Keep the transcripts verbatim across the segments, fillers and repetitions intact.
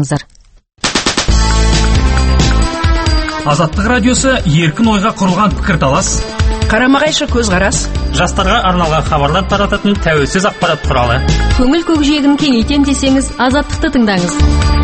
болыңыздар. Азаттық радиосы еркін ойға құрылған пікірталас, қарама-қайшы көзқарас, жастарға арналған хабарлар тарататын тәуелсіз ақпарат құралы. Көңіл көкжиегін кеңейтем десеңіз, Азаттықты тыңдаңыз.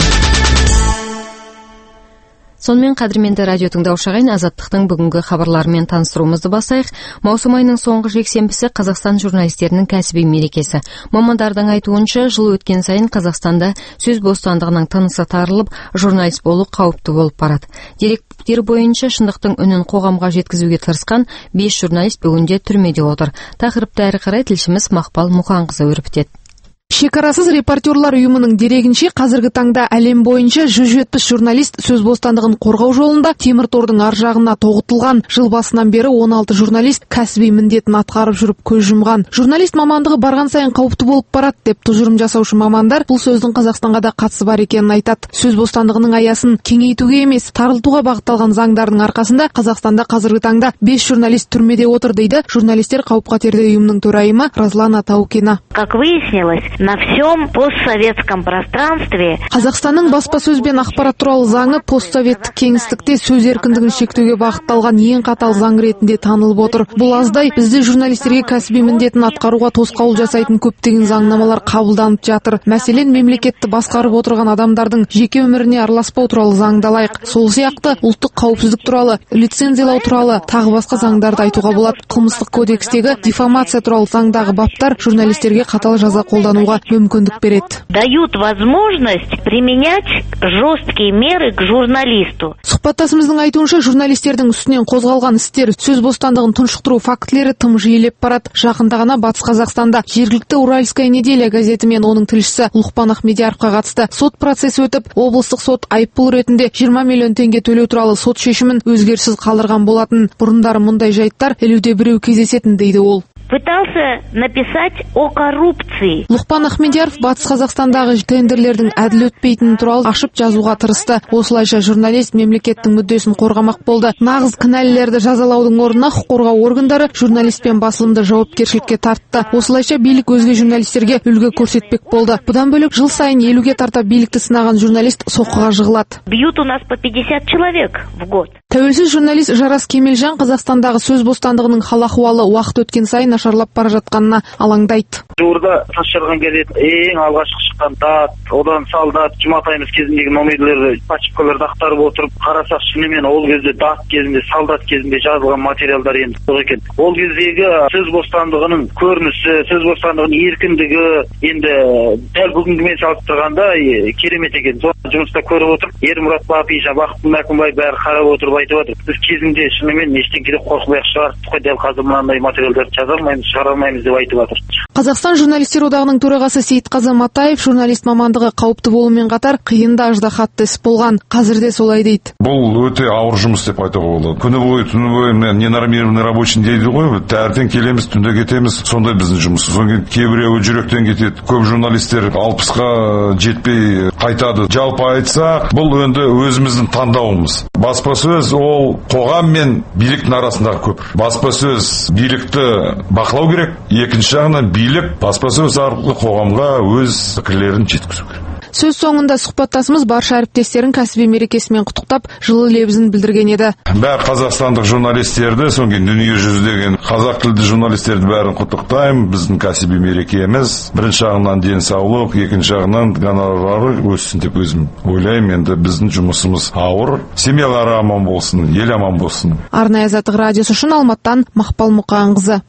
Сонымен қадірменді радио тыңдаушы ағайын, Азаттықтың бүгінгі хабарларымен таныстыруымызды басайық. Маусым айының соңғы жексенбісі Қазақстан журналистерінің кәсіби мерекесі. Мамандардың айтуынша, жыл өткен сайын Қазақстанда сөз бостандығының тынысы тарылып, журналист болу қауіпті болып барады. Деректер бойынша шындықтың үнін қоғамға жеткізуге тырысқан бес журналист бүгінде түрмеде отыр. Тақырыпты әрі қарай тілшіміз Мақпал Мұқанқызы өрбітеді. Шекарасыз репортерлар ұйымының дерегінше, қазіргі таңда әлем бойынша жүз жетпіс журналист сөз бостандығын қорғау жолында темір тордың ар жағына тоғытылған. Жыл басынан бері он алты журналист кәсіби міндетін атқарып жүріп көз жұмған. Журналист мамандығы барған сайын қауіпті болып барады деп тұжырым жасаушы мамандар бұл сөздің Қазақстанға да қатысы бар екенін айтады. Сөз бостандығының аясын кеңейтуге емес, тарылтуға бағытталған заңдардың арқасында Қазақстанда қазіргі таңда бес журналист түрмеде отыр дейді журналистер қауіп-қатерді ұйымының төрайымы Разлана Таукина. Как выяснилось, на всем постсоветском пространстве Қазақстанның баспасөз бен ақпарат туралы заңы постсоветтік кеңістікте сөз еркіндігін шектеуге бағытталған ең қатал заң ретінде танылып отыр. Бұл аздай бізде журналистерге кәсіби міндетін атқаруға тосқауыл жасайтын көптеген заңнамалар қабылданып жатыр. Мәселен, мемлекетті басқарып отырған адамдардың жеке өміріне араласпау туралы заңды алайық. Сол сияқты ұлттық қауіпсіздік туралы, лицензиялау туралы тағы басқа заңдарды айтуға болады. Қылмыстық кодекстегі дифамация туралы заңдағы баптар журналистерге қатал жаза қолдануға мүмкіндік береді. Дают возможность применять жесткие меры к журналисту. Сұхбаттасымыздың айтуынша, журналистердің үстінен қозғалған істер, сөз бостандығын тұншықтыру фактілері тым жиілеп барады. Жақында ғана Батыс Қазақстанда жергілікті Уральская неделя газеті мен оның тілшісі Лұқпан Ахмедияровқа қатысты сот процесі өтіп, облыстық сот айыппұл ретінде жиырма миллион теңге төлеу туралы сот шешімін өзгеріссіз қалдырған болатын. Бұрындары мұндай жайттар елуде біреу кездесетін дейді ол. Пытался написать о коррупции. Лұқпан Ахмедияров Батыс Қазақстандағы тендерлердің әділ өтпейтіні туралы ашып жазуға тырысты. Осылайша журналист мемлекеттің мүддесін қорғамақ болды. Нағыз кінәлілерді жазалаудың орнына құқық қорғау органдары журналист пен басылымды жауапкершілікке тартты. Осылайша билік өзге журналистерге үлгі көрсетпек болды. Бұдан бөлек жыл сайын елуге тарта билікті сынаған журналист соққыға жығылады. Бьют у нас по пятьдесят человек в год. Тәуелсіз журналист Жарас Кемелжан Қазақстандағы сөз бостандығының хал-ахуалы уақыт өткен сайын нашарлап бара жатқанына алаңдайды. Жуырда тасжарған газет ең алғашқы шыққан Дат, одан Солдат, Жұматайымыз кезіндегі номерлерді пачкаларды ақтарып отырып қарасақ, шынымен ол кезде Дат кезінде, Солдат кезінде жазылған материалдар енді жоқ екен. Ол кездегі сөз бостандығының көрінісі, сөз бостандығының еркіндігі енді дәл бүгінгімен салыстырғанда керемет екен. Соны жұмыста көріп отырып, Ермұрат Бапиша, Бақыт Мәкімбай бәрі қарап отырып айтып отыр. Біз кезінде шынымен ештеңеден қорқымай шығардық қой, дәл қазір мынандай материалдарды жаза алмаймыз, шығара алмаймыз деп айтып отыр. Қазақстан журналистер одағының төрағасы Сейітқазы Матаев журналист мамандығы қауіпті болумен қатар қиын да аждахатты іс болған. Қазір де солай дейді. Бұл өте ауыр жұмыс деп айтуға болады. Күні бойы, түні бойы ненормированный рабочий дейді ғой. Таңертең келеміз, түнде кетеміз. Сондай біздің жұмыс. Содан кейбіреуі жүректен кетеді. Көп журналистер алпысқа жетпей қайтады. Жалпы айтсақ, бұл енді өзіміздің таңдауымыз. Баспасөз ол қоғам мен биліктің арасындағы көпір. Баспасөз билікті бақылау керек. Екінші жағынан билік баспасөз арқылы қоғамға өз пікірлерін жеткізу керек. Сөз соңында сұхбаттасымыз барша әріптестерін кәсіби мерекесімен құттықтап, жылы лебізін білдірген еді. Бәр қазақстандық журналистерді, соңғы дүние жүзідегі қазақ тілді журналистерді бәрін құттықтаймын. Біздің кәсіби мерекеміз бірінші жағынан денсаулық, екінші жағынан гонорары өссін деп өзім ойлаймын. Енді біздің жұмысымыз ауыр. Семьялары аман болсын, ел аман болсын. Арнайы Азаттық радиосы үшін Алматыдан Мақпал Мұқанқызы.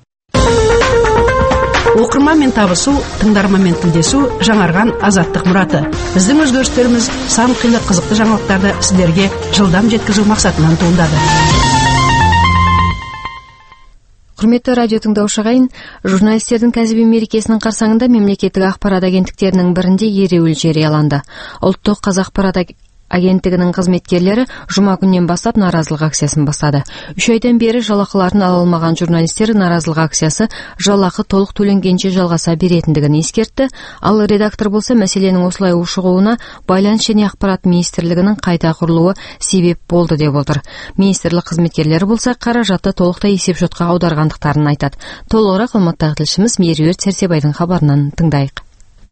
Оқырманмен табысу, тыңдарманмен тілдесу жаңарған Азаттық мұраты. Біздің өзгерістеріміз сан қилы қызықты жаңалықтарды сіздерге жылдам жеткізу мақсатынан туындады. Құрметті радио тыңдаушы ағайын, журналистердің кәсіби мерекесінің қарсаңында мемлекеттік ақпарат агенттіктерінің бірінде ереуіл жарияланды. Ұлттық Қазақпарат агенттігінің қызметкерлері жұма күннен бастап наразылық акциясын бастады. Үш айдан бері жалақыларын ала алмаған журналистер наразылық акциясы жалақы толық төленгенше жалғаса беретіндігін ескертті. Ал редактор болса мәселенің осылай ушығуына байланыс және ақпарат министрлігінің қайта құрылуы себеп болды деп отыр. Министрлік қызметкерлері болса қаражатты толықтай есепшотқа аударғандықтарын айтады. Толығырақ Алматыдағы тілшіміз Меруерт Сәрсебайдың хабарынан тыңдайық.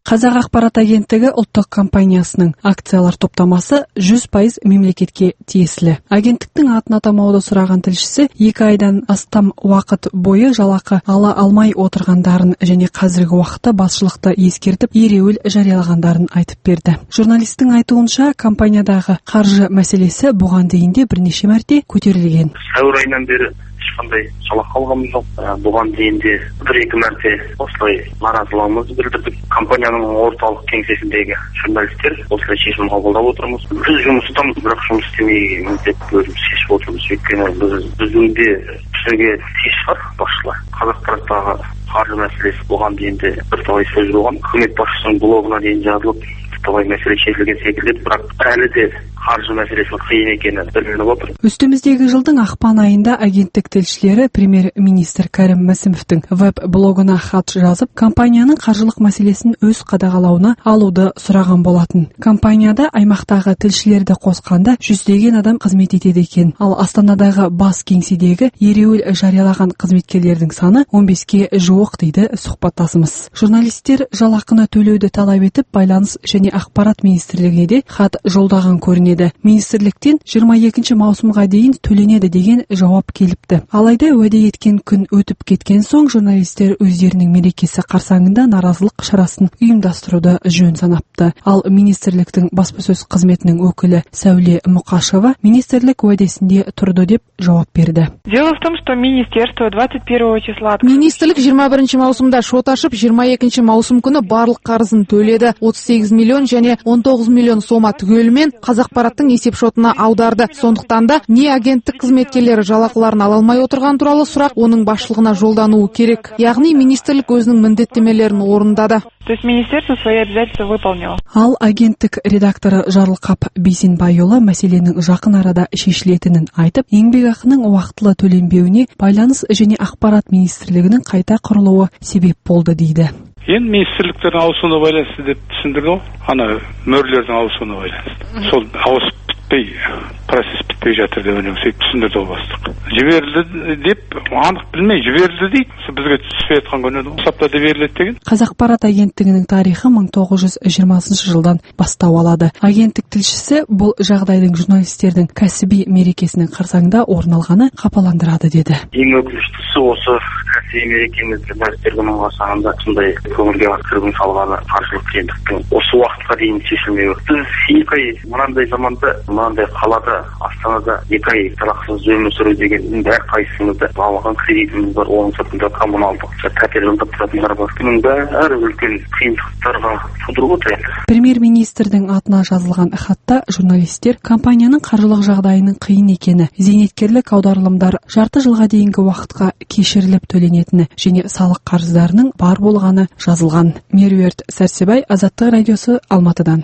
Қазақ ақпарат агенттігі ұлттық компаниясының акциялар топтамасы жүз пайыз мемлекетке тиесілі. Агенттіктің атын атамауды сұраған тілшісі екі айдан астам уақыт бойы жалақы ала алмай отырғандарын және қазіргі уақытта басшылықты ескертіп ереуіл жариялағандарын айтып берді. Журналистің айтуынша, компаниядағы қаржы мәселесі бұған дейін де бірнеше мәрте көтерілген. Сәуір айынан бері ешқандай жалақы алғанымыз жоқ. Бұған дейін де бір-екі мәрте осылай наразылығымызды білдірдік. Компанияның орталық кеңсесіндегі журналистер осылай шешім қабылдап отырмыз. Біз жұмыстан бірақ жұмыс істемей міндетті өзіміз шешіп отырмыз. Өйткені біз біздің де түсіге тиіс бар басшылар. Қазақпараттағы қаржы мәселесі бұған дейін де бірталай сөз болған. Үкімет басшысының блогына дейін жазылып, бірталай мәселе шешілген секілді, бірақ әлі де қаржы мәселесінің қиын екені білініп отыр. Үстіміздегі жылдың ақпан айында агенттік тілшілері премьер-министр Кәрім Мәсімовтің веб-блогына хат жазып, компанияның қаржылық мәселесін өз қадағалауына алуды сұраған болатын. Компанияда аймақтағы тілшілерді қосқанда жүздеген адам қызмет етеді екен. Ал Астанадағы бас кеңседегі ереуіл жариялаған қызметкерлердің саны он беске жуық дейді сұхбаттасымыз. Журналистер жалақыны төлеуді талап етіп, байланыс және ақпарат министрлігіне де хат жолдаған көрінеді. Министрліктен жиырма екінші маусымға дейін төленеді деген жауап келіпті. Алайда уәде еткен күн өтіп кеткен соң журналистер өздерінің мерекесі қарсаңында наразылық шарасын ұйымдастыруды жөн санапты. Ал министрліктің баспасөз қызметінің өкілі Сәуле Мұқашева министрлік уәдесінде тұрды деп жауап берді. Дело в том, что министерство двадцать первого числа Министрлік жиырма бірінші маусымда шот ашып, жиырма екінші маусым күні барлық қарызын төледі. отыз сегіз миллион және он тоғыз миллион сома түгелімен Қазақпараттың есеп шотына аударды. Сондықтан да не агенттік қызметкерлері жалақыларын ала алмай отырған туралы сұрақ оның басшылығына жолдануы керек. Яғни министрлік өзінің міндеттемелерін орындады. То есть министерство свои обязательства выполнило. Ал агенттік редакторы Жарылқап Бейсенбайұлы мәселенің жақын арада шешілетінін айтып, еңбекақының уақытылы төленбеуіне байланыс және ақпарат министрлігінің қайта құрылуы себеп болды дейді. Енді министрліктердің ауысуына байланысты деп түсіндірді ғой. Ана мөрлердің ауысуына байланысты. Сол ауысып бітпей, процесс бітпей жатыр деп ойлаймын, сөйтіп түсіндірді ғой бастық. Жіберілді деп анық білмей жіберілді дейді. Бізге түспей жатқан күні осы аптада беріледі деген. Қазақпарат агенттігінің тарихы мың тоғыз жүз жиырмасыншы жылдан бастау алады. Агенттік тілшісі бұл жағдайдың журналистердің кәсіби мерекесінің қарсаңында орын алғаны қапаландырады деді. Ең өкініштісі осы кәсіби мерекемізді дәрістердің қарсаңында сондай көңілге кірбің салғаны қаржылық қиындықтың осы уақытқа дейін шешілмей отыр. Біз екі ай мынандай заманда, мынандай қалада, Астанада екі ай жалақысыз өмір сүру деген бәр қайсымызда алған кредитіміз бар, оның сыртында коммуналдық пәтер жалдап тұратындар бар. Бұның бәрі үлкен қиындықтарға тудырып отыр. Премьер-министрдің атына жазылған хатта журналистер компанияның қаржылық жағдайының қиын екені, зейнеткерлік аударылымдар жарты жылға дейінгі уақытқа кешіріліп төленетіні және салық қарыздарының бар болғаны жазылған. Меруерт Сәрсебай, Азаттық радиосы, Алматыдан.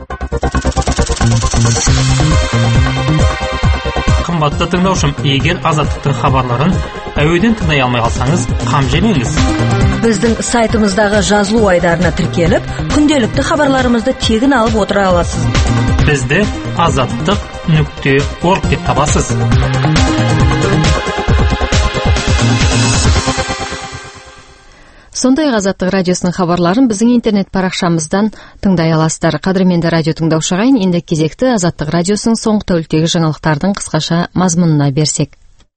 Қымбатты тыңдаушым, егер Азаттықтың хабарларын әуеден тыңдай алмай қалсаңыз, қам жемеңіз. Біздің сайтымыздағы жазылу айдарына тіркеліп, күнделікті хабарларымызды тегін алып отыра аласыз. Бізді азаттық нүкте орг деп табасыз. Сондай Азаттық радиосының хабарларын біздің интернет парақшамыздан тыңдай аласыздар. Қадірменді радио тыңдаушы ағайын, енді кезекті Азаттық радиосының соңғы тәуліктегі жаңалықтардың қысқаша мазмұнына берсек.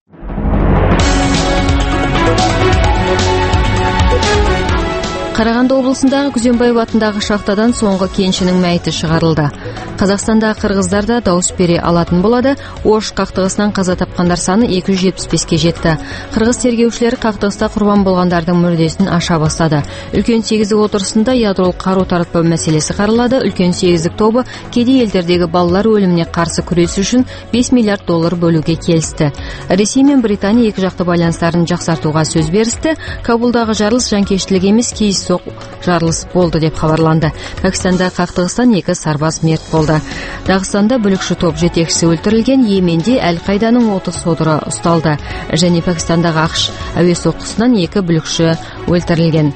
Қарағанды облысындағы Күзембаев атындағы шахтадан соңғы кеншінің мәйіті шығарылды. Қазақстандағы қырғыздар да дауыс бере алатын болады. Ош қақтығысынан қаза тапқандар саны екі жүз жетпіс беске жетті. Қырғыз тергеушілері қақтығыста құрбан болғандардың мүрдесін аша бастады. Үлкен сегіздік отырысында ядролық қару таратпау мәселесі қаралады. Үлкен сегіздік тобы кедей елдердегі балалар өліміне қарсы күресу үшін бес миллиард доллар бөлуге келісті. Ресей мен Британия екі жақты байланыстарын жақсартуға сөз берісті. Кабулдағы жарылыс жанкештілік емес, кейс жарылыс болды деп хабарланды. Пәкістанда қақтығыстан екі сарбаз мерт болды. Дағыстанда бүлікші топ жетекшісі өлтірілген. Йеменде Әл-Қайданың отыз содыры ұсталды. Және Пәкістандағы ақш әуе соққысынан екі бүлікші өлтірілген.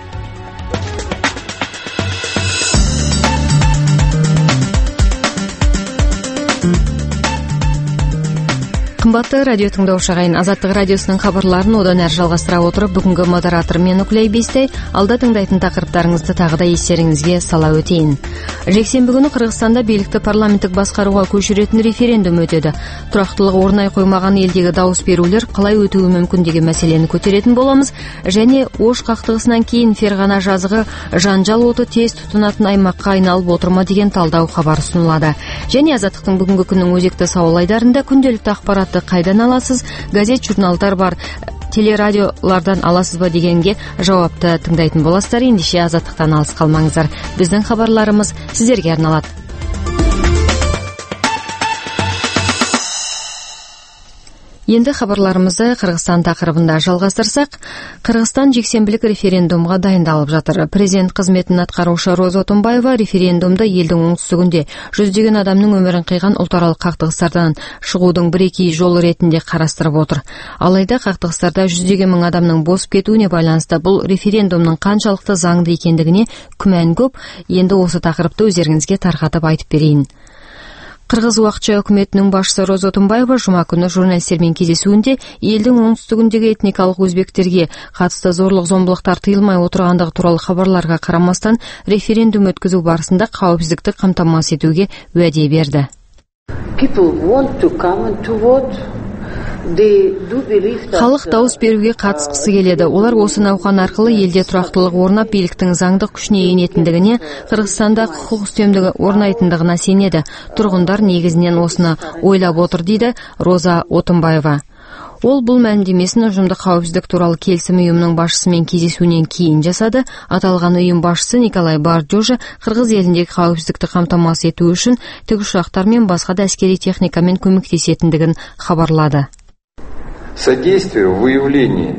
Кымбатты радио тыңдаушы ағайын, Азаттық радиосының хабарларын одан әрі жалғастыра отырып, бүгінгі модератор мен Үкілей Бестай, алда тыңдайтын тақырыптарыңызды тағы да естеріңізге сала өтейін. Жексенбі күні Қырғызстанда билікті парламенттік басқаруға көшіретін референдум өтеді. Тұрақтылығы орнай қоймаған елдегі дауыс берулер қалай өтуі мүмкін деген мәселені көтеретін боламыз, және Ош қақтығысынан кейін Ферғана жазығы жанжал оты тез тұтынатын аймаққа айналып отырма деген талдау хабар ұсынылады. Және Азаттықтың бүгінгі күннің өзекті сауал айдарында күнделікті ақпаратты қайдан аласыз, газет, журналдар бар, телерадиолардан аласыз ба дегенге жауапты тыңдайтын боласыздар. Ендеше Азаттықтан алыс қалмаңыздар. Біздің хабарларымыз сіздерге арналады. Енді хабарларымызды Қырғызстан тақырыбында жалғастырсақ, Қырғызстан жексенбілік референдумға дайындалып жатыр. Президент қызметін атқарушы Роза Отунбаева референдумды елдің оңтүстігінде жүздеген адамның өмірін қиған ұлтаралық қақтығыстардан шығудың бірегей жолы ретінде қарастырып отыр. Алайда қақтығыстарда жүздеген мың адамның босып кетуіне байланысты бұл референдумның қаншалықты заңды екендігіне күмән көп. Енді осы тақырыпты өздеріңізге тарқатып айтып берейін. Қырғыз уақытша үкіметінің басшысы Роза Отунбаева жұма күні журналистермен кездесуінде елдің оңтүстігіндегі этникалық өзбектерге қатысты зорлық-зомбылықтар тыйылмай отырғандығы туралы хабарларға қарамастан референдум өткізу барысында қауіпсіздікті қамтамасыз етуге уәде берді. Халық дауыс беруге қатысқысы келеді. Олар осы науқан арқылы елде тұрақтылық орнап, биліктің заңдық күшіне енетіндігіне, Қырғызстанда құқық үстемдігі орнайтындығына сенеді. Тұрғындар негізінен осыны ойлап отыр, дейді Роза Отунбаева. Ол бұл мәлімдемесін ұжымдық қауіпсіздік туралы келісім ұйымының басшысымен кездесуінен кейін жасады. Аталған ұйым басшысы Николай Бардожа Қырғыз еліндегі қауіпсіздікті қамтамасыз ету үшін тікұшақтар мен басқа да әскери техникамен көмектесетіндігін хабарлады. Содействие в выявлении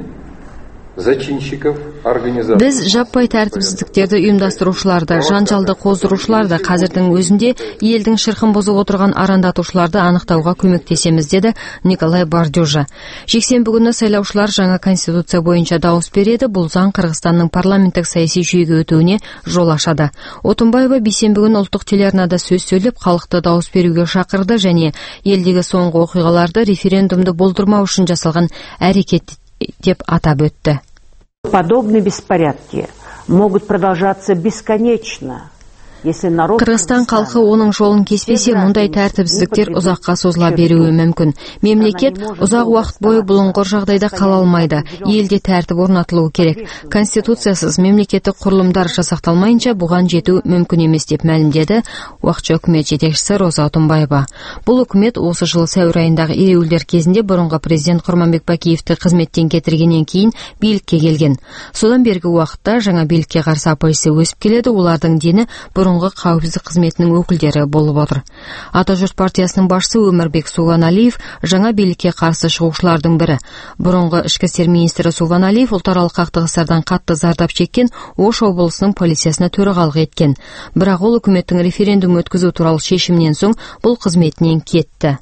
зачинщиков, организаторов. Біз жаппай тәртіпсіздіктерді ұйымдастырушыларды, жанжалды қоздырушыларды, қазірдің өзінде елдің шырқын бұзып отырған арандатушыларды анықтауға көмектесеміз, деді Николай Бардожа. Жексенбі күні сайлаушылар жаңа конституция бойынша дауыс береді. Бұл заң Қырғызстанның парламенттік саяси жүйеге өтуіне жол ашады. Отунбаева бейсенбі күні ұлттық телеарнада сөз сөйлеп, халықты дауыс беруге шақырды және елдегі соңғы оқиғаларды референдумды болдырмау үшін жасалған әрекет деп атап өтті. Подобные беспорядки могут продолжаться бесконечно. Қырғызстан халқы оның жолын кеспесе, мұндай тәртіпсіздіктер ұзаққа созыла беруі мүмкін. Мемлекет ұзақ уақыт бойы бұлыңғыр жағдайда қала алмайды. Елде тәртіп орнатылуы керек. Конституциясыз мемлекеттік құрылымдар жасақталмайынша бұған жету мүмкін емес, деп мәлімдеді уақытша үкімет жетекшісі Роза Отунбаева. Бұл үкімет осы жылы сәуір айындағы ереуілдер кезінде бұрынғы президент Құрманбек Бакиевті қызметтен кетіргеннен кейін билікке келген. Содан бергі уақытта жаңа билікке қарсы оппозиция өсіп келеді. Олардың дені бұрын қауіпсіздік қызметінің өкілдері болып отыр. Атажұрт партиясының басшысы Өмірбек Субаналиев жаңа билікке қарсы шығушылардың бірі. Бұрынғы ішкі істер министрі Субаналиев ұлтаралық қақтығыстардан қатты зардап шеккен Ош облысының полициясына төрағалық еткен. Бірақ ол үкіметтің референдум өткізу туралы шешімнен соң бұл қызметінен кетті.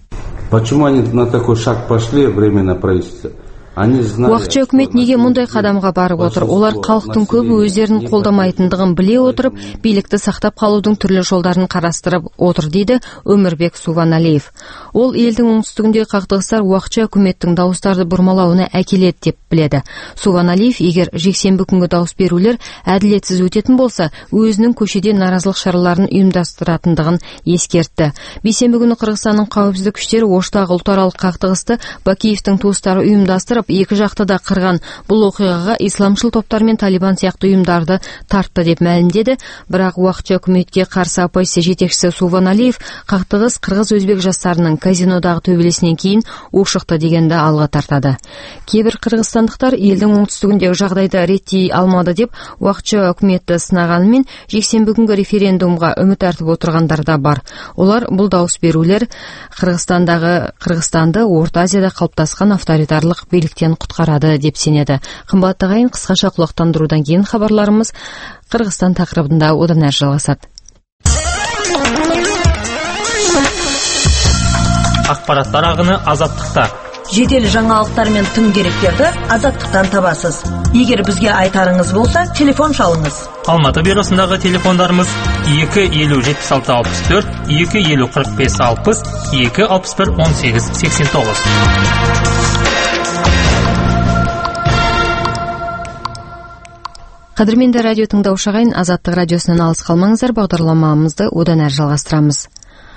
Почему они на такой шаг пошли временно правительство? Уақытша үкімет неге мұндай қадамға барып отыр? Олар халықтың көбі өздерін қолдамайтындығын біле отырып, билікті сақтап қалудың түрлі жолдарын қарастырып отыр, дейді Өмірбек Субаналиев. Ол елдің оңтүстігіндегі қақтығыстар уақытша үкіметтің дауыстарды бұрмалауына әкеледі деп біледі. Субаналиев, егер жексенбі күнгі дауыс берулер әділетсіз өтетін болса, өзінің көшеде наразылық шараларын ұйымдастыратындығын ескертті. Бейсенбі күні Қырғызстанның қауіпсіздік күштері Оштағы ұлтаралық қақтығысты Бакиевтің туыстары ұйымдастырып, екі жақты да қырған. Бұл оқиғаға исламшыл топтар мен Талибан сияқты ұйымдарды тартты деп мәлімдеді. Бірақ уақытша үкіметке қарсы оппозиция жетекшісі Субаналиев қақтығыс қырғыз-өзбек жастарының казинодағы төбелесінен кейін ушықты дегенді алға тартады. Кейбір қырғызстандықтар елдің оңтүстігіндегі жағдайды реттей алмады деп уақытша үкіметті сынағанымен, жексенбі күнгі референдумға үміт артып отырғандар да бар. Олар бұл дауыс берулер Қырғызстандағы Қырғызстанды Орта Азияда қалыптасқан авторитарлық биліктен құтқарады деп сенеді. Қымбатты ағайын, қысқаша құлақтандырудан кейін хабарларымыз Қырғызстан тақырыбында одан әрі жалғасады. Ақпараттар ағыны Азаттықта. Жедел жаңалықтар мен тың деректерді Азаттықтан табасыз. Егер бізге айтарыңыз болса, телефон шалыңыз. Алматы бюросындағы телефондарымыз екі елу жетпіс алты алпыс төрт, екі елу қырық бес алпыс, екі алпыс бір он сегіз сексен тоғыз. Қадірменді радио тыңдаушы ағайын, Азаттық радиосынан алыс қалмаңыздар, бағдарламамызды одан әрі жалғастырамыз.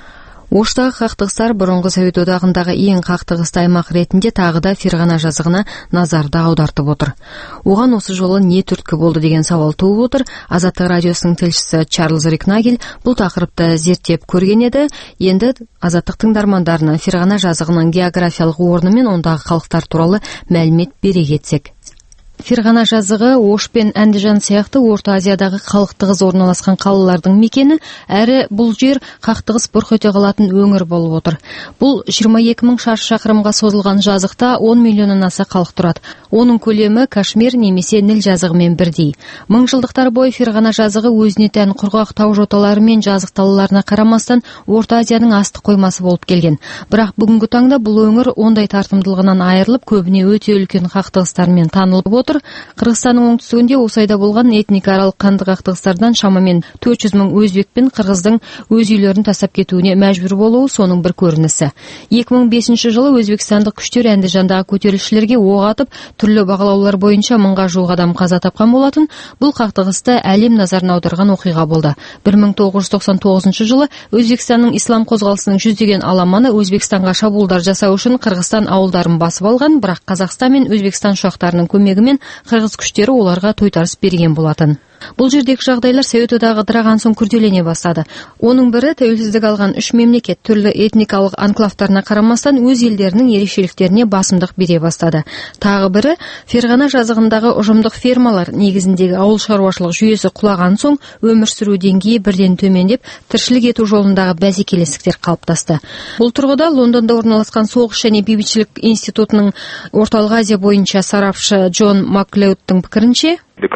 Оштағы қақтығыстар бұрынғы Совет одағындағы ең қақтығысты аймақ ретінде тағы да Ферғана жазығына назарды аудартып отыр. Оған осы жолы не түрткі болды деген сауал туып отыр. Азаттық радиосының тілшісі Чарльз Рикнагель бұл тақырыпты зерттеп көрген еді. Енді Азаттық тыңдармандарына Ферғана жазығының географиялық орны мен ондағы халықтар туралы мәлімет бере кетсек. Ферғана жазығы Ош пен Әндіжан сияқты Орта Азиядағы қақтығыс орналасқан қалалардың мекені, әрі бұл жер қақтығыс бұрқ ете қалатын өңір болып отыр. Бұл жиырма екі мың шаршы шақырымға созылған жазықта он миллионнан аса халық тұрады. Оның көлемі Кашмир немесе Ніл жазығымен бірдей. Мың жылдықтар бойы Ферғана жазығы өзіне тән құрғақ тау жоталары мен жазық талаларына қарамастан Орта Азияның астық қоймасы болып келген. Бірақ бүгінгі таңда бұл өңір ондай тартымдылығынан айырылып, көбіне өте үлкен қақтығыстармен танылып отыр. Қырғызстанның оңтүстігінде осы айда болған этникааралық қанды қақтығыстардан шамамен төрт жүз мың өзбек пен қырғыздың өз үйлерін тастап кетуіне мәжбүр болуы соның бір көрінісі. екі мың бесінші жылы өзбекстандық күштер Әндіжандағы көтерілісшілерге оқ атып, түрлі бағалаулар бойынша мыңға жуық адам қаза тапқан болатын. Бұл қақтығысты әлем назарын аударған оқиға болды. бір мың тоғыз жүз тоқсан тоғызыншы жылы Өзбекстанның ислам қозғалысының жүздеген аламаны Өзбекстанға шабуылдар жасау үшін Қырғызстан ауылдарын басып алған, бірақ Қазақстан мен Өзбекстан ұшақтарының көмегімен қырғыз күштері оларға тойтарыс берген болатын. Бұл жердегі жағдайлар Совет одағы ыдыраған соң күрделене бастады. Оның бірі тәуелсіздік алған үш мемлекет түрлі этникалық анклавтарына қарамастан өз елдерінің ерекшеліктеріне басымдық бере бастады. Тағы бірі Ферғана жазығындағы ұжымдық фермалар негізіндегі ауыл шаруашылық жүйесі құлаған соң өмір сүру деңгейі бірден төмендеп, тіршілік ету жолындағы бәсекелестіктер қалыптасты. Бұл тұрғыда Лондонда орналасқан соғыс және бейбітшілік институтының Орталық Азия бойынша сарапшы Джон Маклеудтың пікірінше,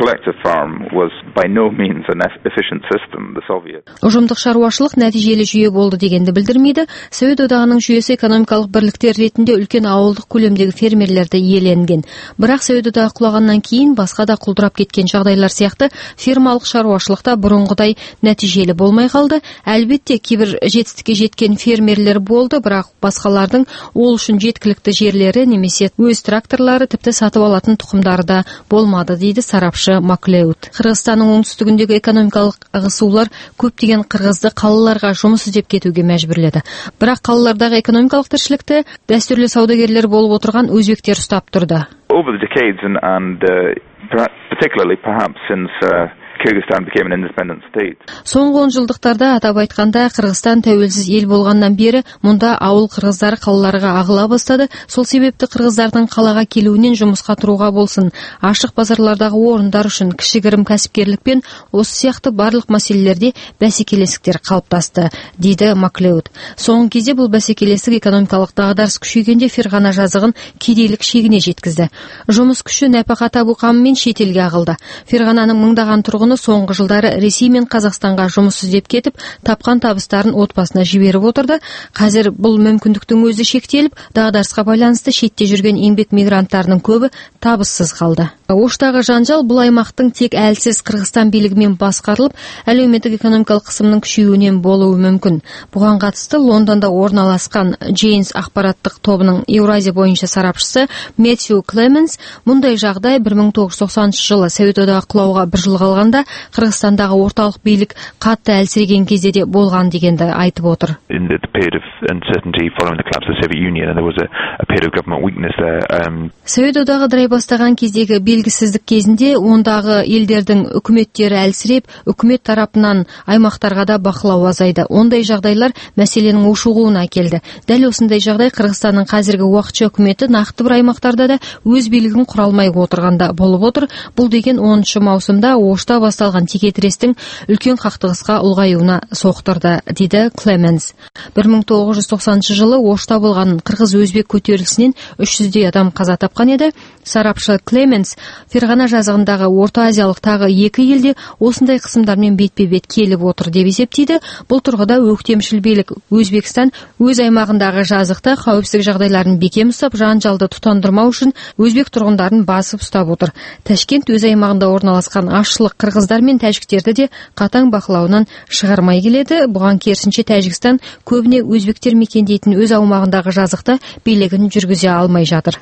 ұжымдық шаруашылық нәтижелі жүйе болды дегенді білдірмейді. Совет одағының жүйесі экономикалық бірліктер ретінде үлкен ауылдық көлемдегі фермерлерді иеленген. Бірақ Совет одағы құлағаннан кейін басқа да құлдырап кеткен жағдайлар сияқты фермалық шаруашылықта бұрынғыдай нәтижелі болмай қалды. Әлбетте кейбір жетістікке жеткен фермерлер болды, бірақ басқалардың ол үшін жеткілікті жерлері немесе өз тракторлары, тіпті сатып алатын тұқымдары да болмады дейді сарапшы Маклеуд. Қырғызстанның оңтүстігіндегі экономикалық ығысулар көптеген қырғызды қалаларға жұмыс іздеп кетуге мәжбүрледі. Бірақ қалалардағы экономикалық тіршілікті дәстүрлі саудагерлер болып отырған өзбектер ұстап тұрды. Over the decades and, and uh, particularly perhaps since uh, Kyrgyzstan became an independent state. Соңғы он жылдықтарда атап айтқанда Қырғызстан тәуелсіз ел болғаннан бері мұнда ауыл қырғыздары қалаларға ағыла бастады. Сол себепті қырғыздардың қалаға келуінен жұмысқа тұруға болсын, ашық базарлардағы орындар үшін кішігірім кәсіпкерлікпен осы сияқты барлық мәселелерде бәсекелестіктер қалыптасты, дейді Маклеуд. Соңғы кезде бұл бәсекелестік экономикалық дағдарыс күшейгенде Ферғана жазығын кедейлік шегіне жеткізді. Жұмыс күші нәпақа табу қамымен шетелге ағылды. Ферғананың мыңдаған тұрғыны соңғы жылдары Ресей мен Қазақстанға жұмыс іздеп кетіп, тапқан табыстарын отбасына жіберіп отырды. Қазір бұл мүмкіндіктің өзі шектеліп, дағдарысқа байланысты шетте жүрген еңбек мигранттарының көбі табыссыз қалды. Оштағы жанжал бұл аймақтың тек әлсіз Қырғызстан билігімен басқарылып, әлеуметтік экономикалық қысымның күшеюінен болуы мүмкін. Бұған қатысты Лондонда орналасқан Джейнс ақпараттық тобының Еуразия бойынша сарапшысы Мэтью Клеменс мұндай жағдай бір мың тоғыз жүз тоқсаныншы жылы Совет одағы құлауға бір жыл қалғанда Қырғызстандағы орталық билік қатты әлсіреген кезде де болған дегенді айтып отыр. Совет одағы ыдырай бастаған кездегі белгісіздік кезінде ондағы елдердің үкіметтері әлсіреп, үкімет тарапынан аймақтарға да бақылау азайды. Ондай жағдайлар мәселенің ушығуына әкелді. Дәл осындай жағдай Қырғызстанның қазіргі уақытша үкіметі нақты бір аймақтарда да өз билігін құра алмай отырғанда болып отыр. Бұл деген оныншы маусымда Ошта басталған текетірестің үлкен қақтығысқа ұлғаюына соқтырды, дейді Клеменс. бір мың тоғыз жүз тоқсаныншы жылы Ошта болған қырғыз-өзбек көтерілісінен үш жүздей адам қаза тапқан еді. Сарапшы Клеменс Ферғана жазығындағы Орта Азиялық тағы екі елде осындай қысымдармен бетпе-бет келіп отыр деп есептейді. Бұл тұрғыда өктемшіл билік Өзбекстан өз аймағындағы жазықта қауіпсіздік жағдайларын бекем ұстап, жанжалды тұтандырмау үшін өзбек тұрғындарын басып ұстап отыр. Ташкент өз аймағында орналасқан ашшылық қырғыздар мен тәжіктерді де қатаң бақылауынан шығармай келеді. Бұған керісінше Тәжікстан көбіне өзбектер мекендейтін өз аумағындағы жазықта билігін жүргізе алмай жатыр.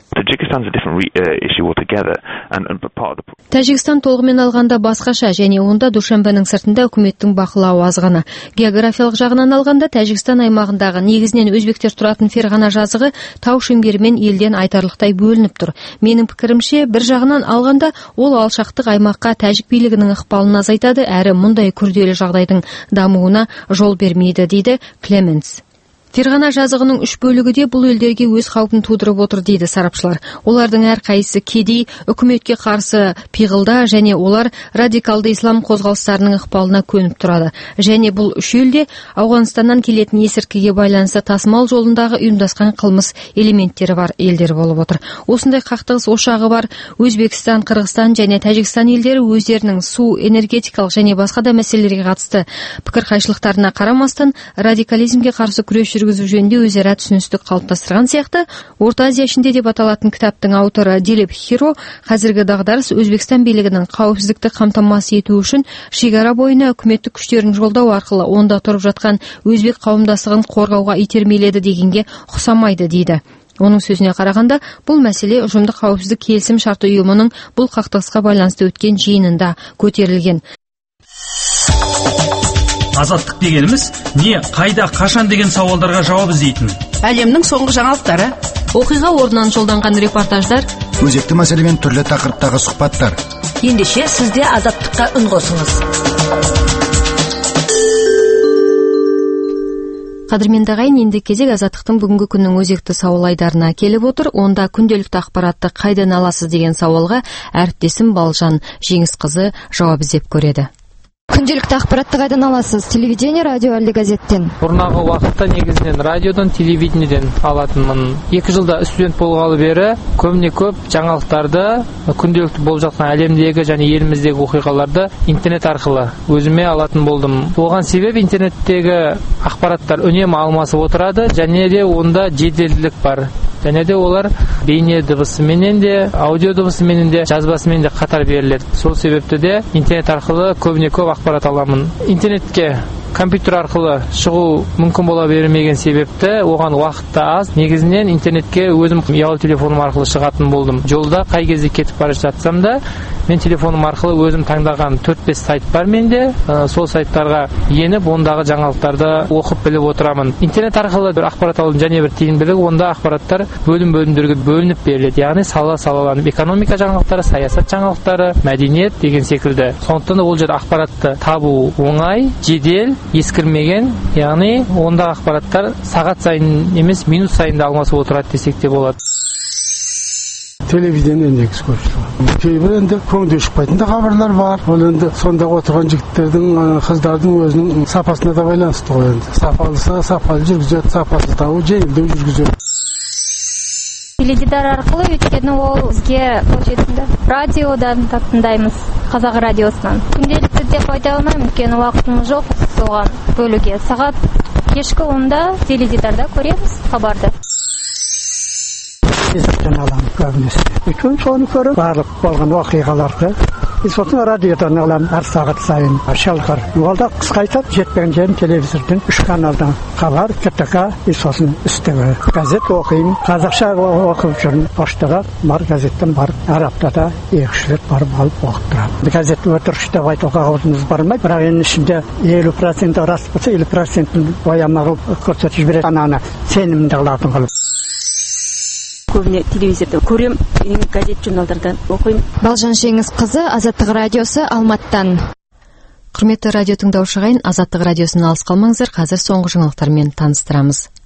Тәжікстан толығымен алғанда басқаша, және онда Душанбенің сыртында үкіметтің бақылауы аз ғана. Географиялық жағынан алғанда Тәжікстан аймағындағы негізінен өзбектер тұратын Ферғана жазығы тау шеңберімен елден айтарлықтай бөлініп тұр. Менің пікірімше, бір жағынан алғанда ол алшақтық аймаққа тәжік билігінің ықпалын азайтады, әрі мұндай күрделі жағдайдың дамуына жол бермейді, дейді Клеменс. Ферғана жазығының үш бөлігі де бұл елдерге өз қаупін тудырып отыр, дейді сарапшылар. Олардың әрқайсысы кедей, үкіметке қарсы пиғылда, және олар радикалды ислам қозғалыстарының ықпалына көніп тұрады. Және бұл үш елде Ауғанстаннан келетін есірткіге байланысты тасымал жолындағы ұйымдасқан қылмыс элементтері бар елдер болып отыр. Осындай қақтығыс ошағы бар Өзбекстан, Қырғызстан және Тәжікстан елдері өздерінің су, энергетикалық және басқа да мәселелерге қатысты пікір қайшылықтарына қарамастан радикализмге қарсы күрес жүргізу жөнінде өзара түсіністік қалыптастырған сияқты. Орта Азия ішінде деп аталатын кітаптың авторы Дилеп Хиро қазіргі дағдарыс Өзбекстан билігінің қауіпсіздікті қамтамасыз ету үшін шекара бойына үкіметтік күштерін жолдау арқылы онда тұрып жатқан өзбек қауымдастығын қорғауға итермеледі дегенге ұқсамайды, дейді. Оның сөзіне қарағанда, бұл мәселе ұжымдық қауіпсіздік келісім шарты ұйымының бұл қақтығысқа байланысты өткен жиынында көтерілген. Азаттық дегеніміз не, қайда, қашан деген сауалдарға жауап іздейтін. Әлемнің соңғы жаңалықтары, оқиға орнынан жолданған репортаждар, өзекті мәселемен түрлі тақырыптағы сұхбаттар. Ендеше сізде азаттыққа үн қосыңыз. Қадірменді ағайын, енді кезек азаттықтың бүгінгі күннің өзекті сауал айдарына келіп отыр. Онда күнделікті ақпаратты қайдан аласыз деген сауалға әріптесім Балжан Жеңісқызы жауап іздеп көреді. Күнделікті ақпаратты қайдан аласыз? Телевидение, радио, әлде газеттен? Бұрынғы уақытта негізінен радиодан, телевидениеден алатынмын. Екі жылда студент болғалы бері көбіне көп жаңалықтарды, күнделікті болып жатқан әлемдегі және еліміздегі оқиғаларды интернет арқылы өзіме алатын болдым. Оған себеп интернеттегі ақпараттар үнемі алмасып отырады, және де онда жеделділік бар. Және де олар бейне дыбысыменен де, аудио дыбысыменен де, жазбасымен де қатар беріледі. Сол себепті де интернет арқылы көбіне көп ақпарат аламын. Интернетке компьютер арқылы шығу мүмкін бола бермеген себепті оған уақытта аз. Негізінен интернетке өзім ұялы телефоным арқылы шығатын болдым. Жолда қай кезде кетіп бара жатсам да, мен телефоным арқылы өзім таңдаған төрт-бес сайт бар менде. Сол сайттарға еніп, ондағы жаңалықтарды оқып біліп отырамын. Интернет арқылы бір ақпарат алудың және бір тиімділігі, онда ақпараттар бөлім-бөлімдерге бөлініп беріледі. Яғни сала-салаланып, экономика жаңалықтары, саясат жаңалықтары, мәдениет деген секілді. Сондықтан да ол жерде ақпаратты табу оңай, жедел, ескірмеген, яғни онда ақпараттар сағат сайын емес, минут сайын да алмасып отырады десек те болады. Телевидение негізі көпшілігі. Кейбір енді көңілге шықпайтын да хабарлар бар. Ол енді сонда отырған жігіттердің, қыздардың өзінің сапасына да байланысты ғой енді. Сапалыса сапалы жүргізеді, сапасыздауы жеңілдеу жүргізеді. Теледидар арқылы, өйткені ол бізге қолжетімді. Радиодан тыңдаймыз, қазақ радиосынан. Күнделікті де пайдаланамын, өйткені уақытымыз жоқ соған бөлуге. Сағат кешкі онда теледидарда көреміз хабарды. Есіктен аламын көбінесе. Өйткені соны көріп, барлық болған оқиғаларды сосын радиодан аламын әр сағат сайын шалқар. Олда қысқайтады, жетпеген жерін телевизорден үш каналдан хабар, КТК, сосын үстігі газет оқимын. Қазақша оқып жүрмін. Поштаға бар газеттен барып, әр аптада екі-үш рет барып алып оқып тұрамын. Газет өтірік деп айтуға аузымыз бармайды, бірақ енді ішінде елу процент рас болса, елу процентін бояма қылып көрсетіп жібереді. Ананы сенімді қылатын қылып. Көбіне телевизорда көрем, газет журналдардан оқимын. Балжан Жеңісқызы, Азаттық радиосы, Алматтан. Құрметті радио тыңдаушы ағайын, Азаттық радиосынан алыс қалмаңыздар. Қазір соңғы жаңалықтармен таныстырамыз.